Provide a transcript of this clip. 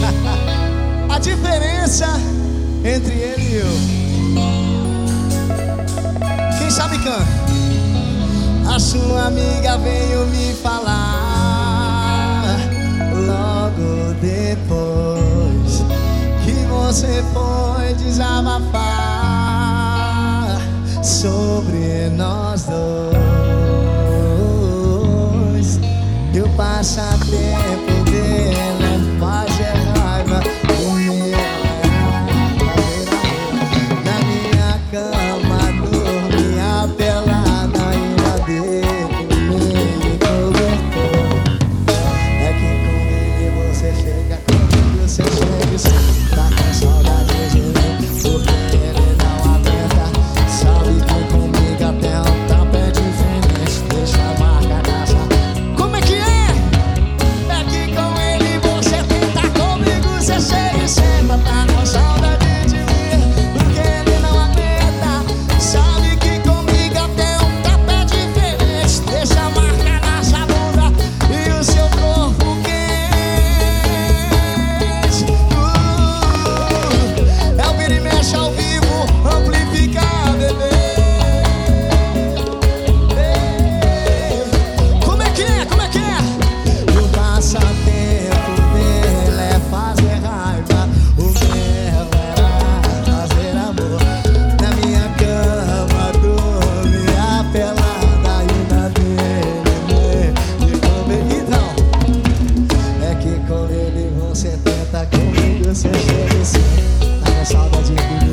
A diferença entre ele e eu. Quem sabe canta. A sua amiga veio me falar logo depois que você foi desabafar sobre nós dois. E o passatempo dele faz raiva. O meu na minha cama dormia pelada e na dele me cobertor. É que com ele você chega, comigo você chega e você tá com saudade de mim, porque ele não aguenta. Sabe que comigo até o tapa é diferente, deixa a marca nessa. Como é que é? É que com ele você tenta, comigo você chega e senta. Tá com saudade de mim, porque ele não aguenta. Sabe que comigo até o tapa é diferente, deixa a marca nessa bunda e o seu corpo quente. É o vira e mexe ao vivo, amplificar, bebê. Como é que é? Como é que é? O passatempo dele é fazer raiva, o meu era fazer amor. Na minha cama dormia pelada e na dele me comer. Então, é que com ele você tenta, comigo você chega e senta. Tá com saudade de mim,